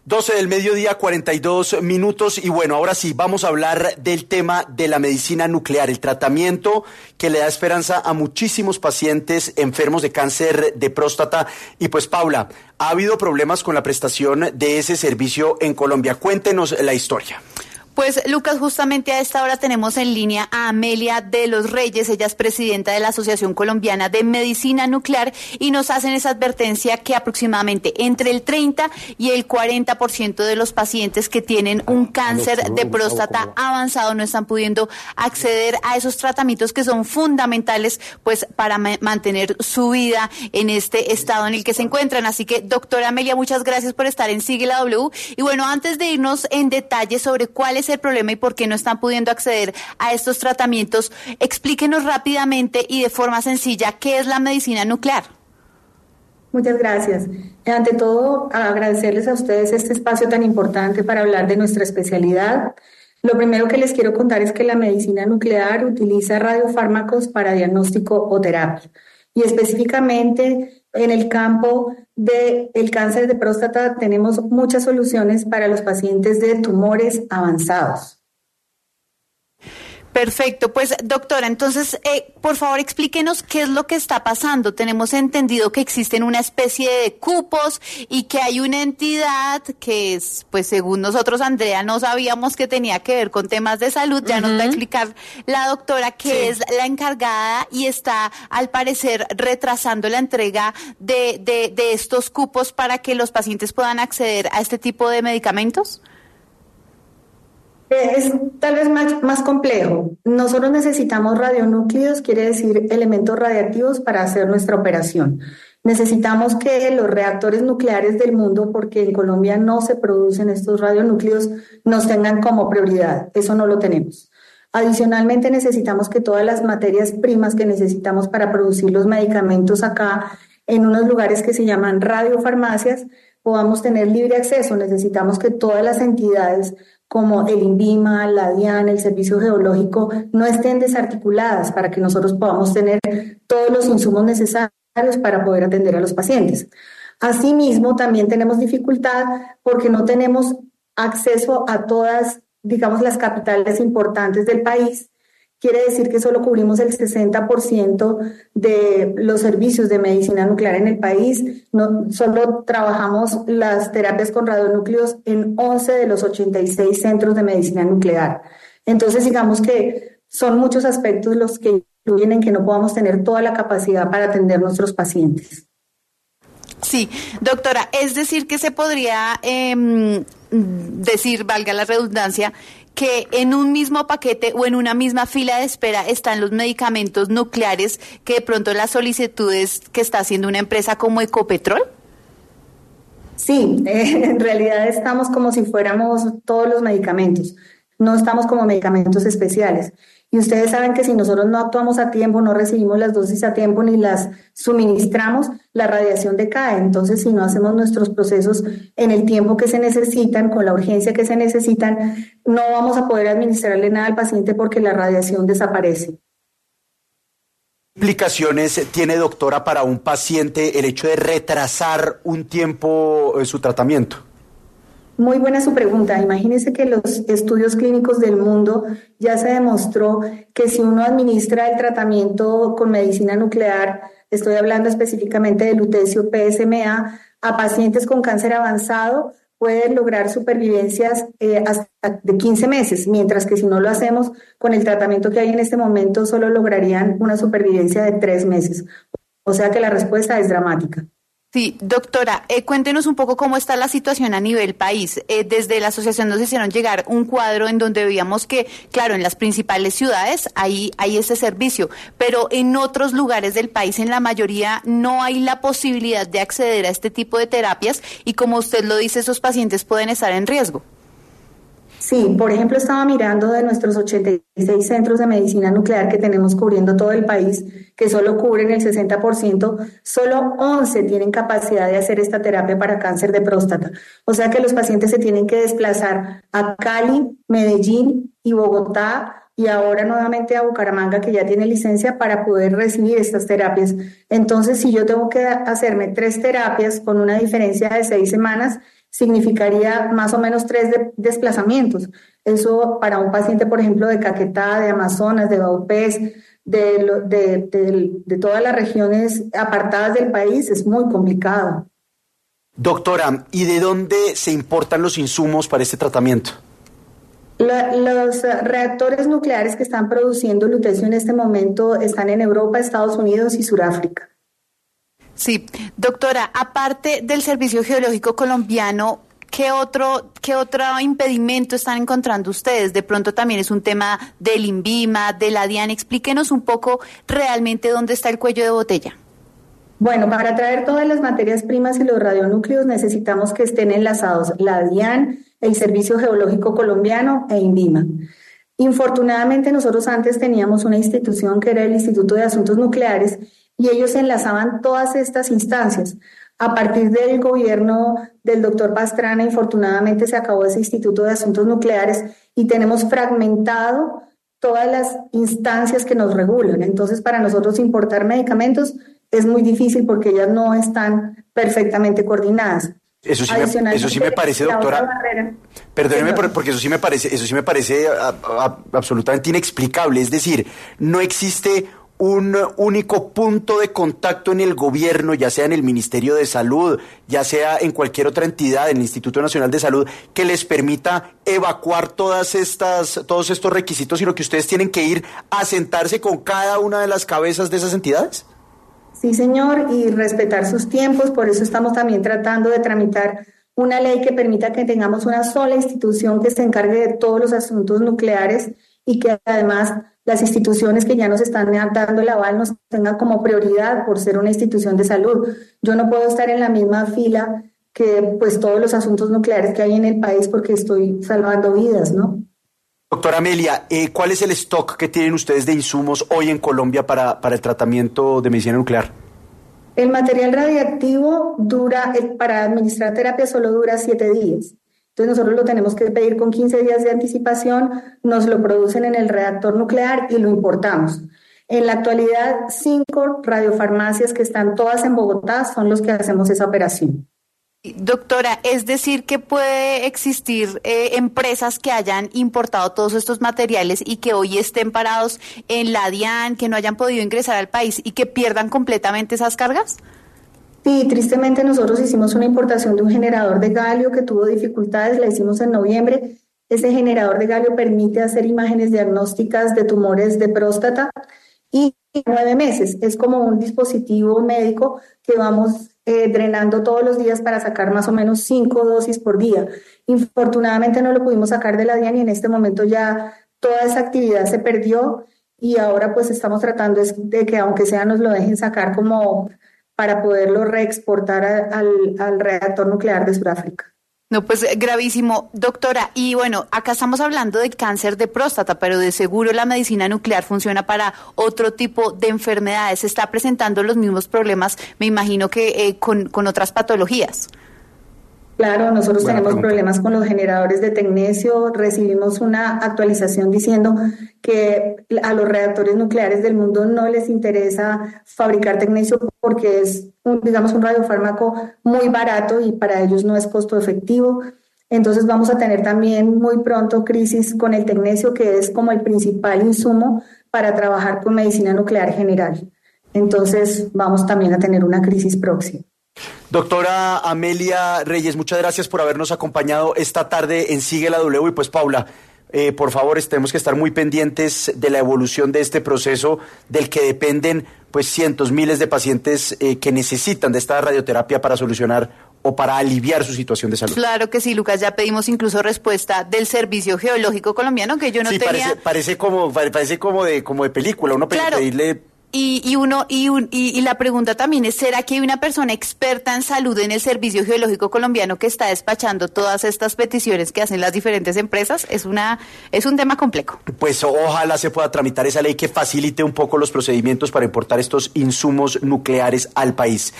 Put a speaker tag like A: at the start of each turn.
A: 12 del mediodía, 42 minutos. Y bueno, ahora sí, vamos a hablar del tema de la medicina nuclear, el tratamiento que le da esperanza a muchísimos pacientes enfermos de cáncer de próstata. Y pues, Paula, ha habido problemas con la prestación de ese servicio en Colombia. Cuéntenos la historia.
B: Pues, Lucas, justamente a esta hora tenemos en línea a Amelia de los Reyes. Ella es presidenta de la Asociación Colombiana de Medicina Nuclear y nos hacen esa advertencia que aproximadamente entre el 30 y el 40% de los pacientes que tienen un cáncer de próstata avanzado no están pudiendo acceder a esos tratamientos que son fundamentales pues para mantener su vida en este estado en el que se encuentran. Así que, doctora Amelia, muchas gracias por estar en Sigue la W. Y bueno, antes de irnos en detalle sobre cuál es el problema y por qué no están pudiendo acceder a estos tratamientos, explíquenos rápidamente y de forma sencilla qué es la medicina nuclear.
C: Muchas gracias. Ante todo, agradecerles a ustedes este espacio tan importante para hablar de nuestra especialidad. Lo primero que les quiero contar es que la medicina nuclear utiliza radiofármacos para diagnóstico o terapia. Y específicamente en el campo del cáncer de próstata tenemos muchas soluciones para los pacientes de tumores avanzados.
B: Perfecto, pues doctora, entonces por favor explíquenos qué es lo que está pasando. Tenemos entendido que existen una especie de cupos y que hay una entidad que es, pues según nosotros, Andrea, no sabíamos que tenía que ver con temas de salud. Ya nos va a explicar la doctora que es la encargada y está al parecer retrasando la entrega de estos cupos para que los pacientes puedan acceder a este tipo de medicamentos.
C: Es tal vez más complejo. Nosotros necesitamos radionúclidos, quiere decir elementos radiactivos para hacer nuestra operación. Necesitamos que los reactores nucleares del mundo, porque en Colombia no se producen estos radionúclidos, nos tengan como prioridad. Eso no lo tenemos. Adicionalmente necesitamos que todas las materias primas que necesitamos para producir los medicamentos acá, en unos lugares que se llaman radiofarmacias, podamos tener libre acceso. Necesitamos que todas las entidades como el INVIMA, la DIAN, el Servicio Geológico, no estén desarticuladas para que nosotros podamos tener todos los insumos necesarios para poder atender a los pacientes. Asimismo, también tenemos dificultad porque no tenemos acceso a todas, digamos, las capitales importantes del país. Quiere decir que solo cubrimos el 60% de los servicios de medicina nuclear en el país. No, solo trabajamos las terapias con radionúcleos en 11 de los 86 centros de medicina nuclear. Entonces, digamos que son muchos aspectos los que influyen en que no podamos tener toda la capacidad para atender nuestros pacientes.
B: Sí, doctora, es decir que se podría decir, valga la redundancia, que en un mismo paquete o en una misma fila de espera están los medicamentos nucleares que de pronto las solicitudes que está haciendo una empresa como Ecopetrol.
C: Sí, en realidad estamos como si fuéramos todos los medicamentos, no estamos como medicamentos especiales. Y ustedes saben que si nosotros no actuamos a tiempo, no recibimos las dosis a tiempo ni las suministramos, la radiación decae. Entonces, si no hacemos nuestros procesos en el tiempo que se necesitan, con la urgencia que se necesitan, no vamos a poder administrarle nada al paciente porque la radiación desaparece.
A: ¿Qué implicaciones tiene, doctora, para un paciente el hecho de retrasar un tiempo su tratamiento?
C: Muy buena su pregunta. Imagínense que los estudios clínicos del mundo ya se demostró que si uno administra el tratamiento con medicina nuclear, estoy hablando específicamente de lutecio PSMA, a pacientes con cáncer avanzado, pueden lograr supervivencias hasta de 15 meses, mientras que si no lo hacemos con el tratamiento que hay en este momento, solo lograrían una supervivencia de 3 meses. O sea que la respuesta es dramática.
B: Sí, doctora, cuéntenos un poco cómo está la situación a nivel país. Desde la asociación nos hicieron llegar un cuadro en donde veíamos que, claro, en las principales ciudades hay ese servicio, pero en otros lugares del país, en la mayoría, no hay la posibilidad de acceder a este tipo de terapias y, como usted lo dice, esos pacientes pueden estar en riesgo.
C: Sí, por ejemplo, estaba mirando de nuestros 86 centros de medicina nuclear que tenemos cubriendo todo el país, que solo cubren el 60%, solo 11 tienen capacidad de hacer esta terapia para cáncer de próstata. O sea que los pacientes se tienen que desplazar a Cali, Medellín y Bogotá y ahora nuevamente a Bucaramanga, que ya tiene licencia para poder recibir estas terapias. Entonces, si yo tengo que hacerme 3 terapias con una diferencia de 6 semanas, significaría más o menos 3 desplazamientos. Eso para un paciente, por ejemplo, de Caquetá, de Amazonas, de Vaupés, de todas las regiones apartadas del país, es muy complicado.
A: Doctora, ¿y de dónde se importan los insumos para este tratamiento?
C: Los reactores nucleares que están produciendo lutecio en este momento están en Europa, Estados Unidos y Sudáfrica.
B: Sí, doctora, aparte del Servicio Geológico Colombiano, ¿qué otro impedimento están encontrando ustedes? De pronto también es un tema del INVIMA, de la DIAN. Explíquenos un poco realmente dónde está el cuello de botella.
C: Bueno, para traer todas las materias primas y los radionúcleos necesitamos que estén enlazados la DIAN, el Servicio Geológico Colombiano e INVIMA. Infortunadamente nosotros antes teníamos una institución que era el Instituto de Asuntos Nucleares y ellos enlazaban todas estas instancias. A partir del gobierno del doctor Pastrana, infortunadamente se acabó ese Instituto de Asuntos Nucleares y tenemos fragmentado todas las instancias que nos regulan. Entonces, para nosotros importar medicamentos es muy difícil porque ellas no están perfectamente coordinadas.
A: Eso sí me parece, doctora. Perdóneme, porque eso sí me parece absolutamente inexplicable. Es decir, no existe un único punto de contacto en el gobierno, ya sea en el Ministerio de Salud, ya sea en cualquier otra entidad, en el Instituto Nacional de Salud, que les permita evacuar todos estos requisitos, sino que ustedes tienen que ir a sentarse con cada una de las cabezas de esas entidades.
C: Sí, señor, y respetar sus tiempos. Por eso estamos también tratando de tramitar una ley que permita que tengamos una sola institución que se encargue de todos los asuntos nucleares y que además las instituciones que ya nos están dando el aval nos tengan como prioridad por ser una institución de salud. Yo no puedo estar en la misma fila que pues todos los asuntos nucleares que hay en el país porque estoy salvando vidas, ¿no?
A: Doctora Amelia, ¿cuál es el stock que tienen ustedes de insumos hoy en Colombia para el tratamiento de medicina nuclear?
C: El material radiactivo para administrar terapia solo dura 7 días. Entonces nosotros lo tenemos que pedir con 15 días de anticipación, nos lo producen en el reactor nuclear y lo importamos. En la actualidad, 5 radiofarmacias que están todas en Bogotá son los que hacemos esa operación.
B: Doctora, es decir que puede existir empresas que hayan importado todos estos materiales y que hoy estén parados en la DIAN, que no hayan podido ingresar al país y que pierdan completamente esas cargas.
C: Sí, tristemente nosotros hicimos una importación de un generador de galio que tuvo dificultades, la hicimos en noviembre. Ese generador de galio permite hacer imágenes diagnósticas de tumores de próstata y 9 meses. Es como un dispositivo médico que vamos drenando todos los días para sacar más o menos 5 dosis por día. Infortunadamente no lo pudimos sacar de la DIAN y en este momento ya toda esa actividad se perdió y ahora pues estamos tratando de que aunque sea nos lo dejen sacar como para poderlo reexportar al reactor nuclear de Sudáfrica.
B: No, pues gravísimo, doctora. Y bueno, acá estamos hablando de cáncer de próstata, pero de seguro la medicina nuclear funciona para otro tipo de enfermedades. Se está presentando los mismos problemas, me imagino que con otras patologías.
C: Claro, nosotros tenemos problemas con los generadores de tecnecio. Recibimos una actualización diciendo que a los reactores nucleares del mundo no les interesa fabricar tecnecio porque es un radiofármaco muy barato y para ellos no es costo efectivo. Entonces vamos a tener también muy pronto crisis con el tecnecio, que es como el principal insumo para trabajar con medicina nuclear general. Entonces vamos también a tener una crisis próxima.
A: Doctora Amelia Reyes, muchas gracias por habernos acompañado esta tarde en Sigue la W. Y pues Paula, por favor, tenemos que estar muy pendientes de la evolución de este proceso del que dependen pues cientos, miles de pacientes que necesitan de esta radioterapia para solucionar o para aliviar su situación de salud.
B: Claro que sí, Lucas, ya pedimos incluso respuesta del Servicio Geológico Colombiano, que yo no tenía...
A: Parece como de película, uno
B: claro.
A: Pedirle...
B: Y la pregunta también es, ¿será que hay una persona experta en salud en el Servicio Geológico Colombiano que está despachando todas estas peticiones que hacen las diferentes empresas? Es un tema complejo.
A: Pues ojalá se pueda tramitar esa ley que facilite un poco los procedimientos para importar estos insumos nucleares al país.